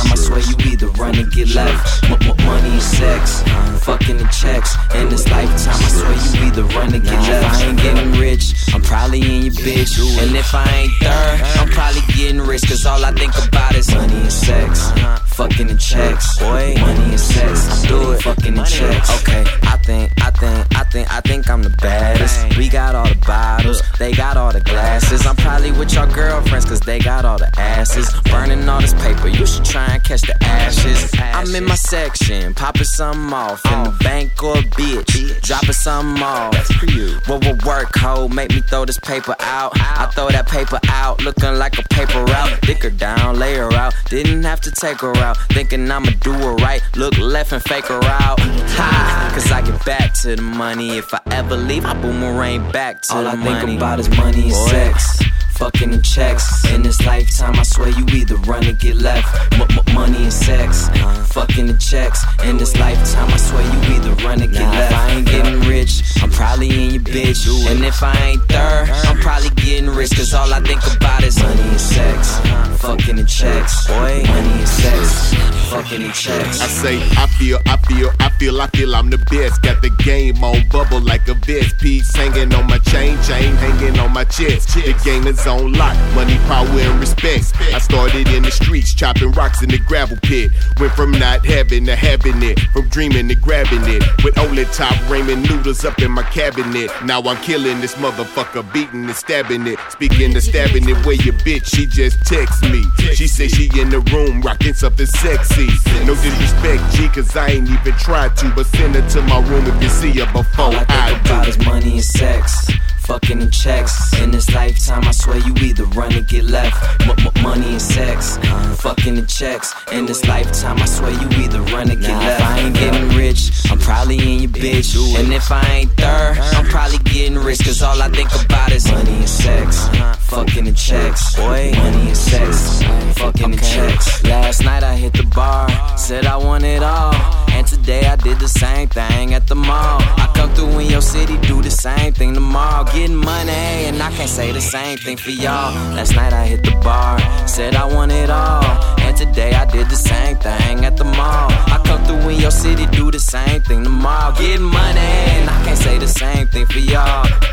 I swear you either run or get left. Money and sex, fucking and checks. In this lifetime, I swear you either run or get left. If I ain't getting rich, I'm probably in your bitch. And if I ain't third, I'm probably getting rich. Cause all I think about is money and sex, fucking and checks. Boy, money and sex, I do it, fucking and checks. Okay, I think I'm the baddest. We got all the bottles, they got all the glasses. I'm probably with your girlfriends cause they got all the asses. Burning all this paper, you should try and catch the ashes. I'm in my section, popping something off. In the bank or a bitch, dropping something off. What will work, ho? Make me throw this paper out. I throw that paper out, looking like a paper route. Dick her down, lay her out, didn't have to take her out. Thinking I'ma do her right, look left and fake her out. Ha, cause I get back to the money. If I ever leave, I boomerang back to the money. All I think about is money and sex, fucking and checks. In this lifetime, I swear you either run or get left. Money and sex, fucking and checks. In this lifetime, I swear you either run or get left. If I ain't getting rich, I'm probably in your bitch. And if I ain't third, I'm probably getting rich. Cause all I think about is money and sex, fucking and checks. Boy, money and sex, fucking and checks. I say, I feel I'm the best. Got the game on bubble like a vest. Piece hanging on my chain hanging on my chest. The game is on lock, money, power, and respect. I started in the streets, chopping rocks in the gravel pit. Went from not having to having it, from dreaming to grabbing it. With OLED top ramen noodles up in my cabinet. Now I'm killing this motherfucker, beating and stabbing it. Speaking of stabbing it, where your bitch, she just text me. She say she in the room, rocking something sexy. No disrespect, G, cause I ain't even tried to. But send her to my room if you see her before all I think about is money and sex, fucking and checks. In this lifetime, I swear you either run or get left. Money and sex, fucking and checks. In this lifetime, I swear you either run or get left. If I ain't getting rich, I'm probably in your bitch. And if I ain't third, I'm probably getting rich. Cause all I think about is money and sex, fucking and checks. Boy, money and sex, fucking and checks. Last night I hit the bar, said I want it all. And today I did the same thing at the mall. I come through in your city, do the same thing tomorrow. Getting money, and I can't say the same thing for y'all. Last night I hit the bar, said I want it all. And today I did the same thing at the mall. I come through in your city, do the same thing tomorrow. Getting money, and I can't say the same thing for y'all.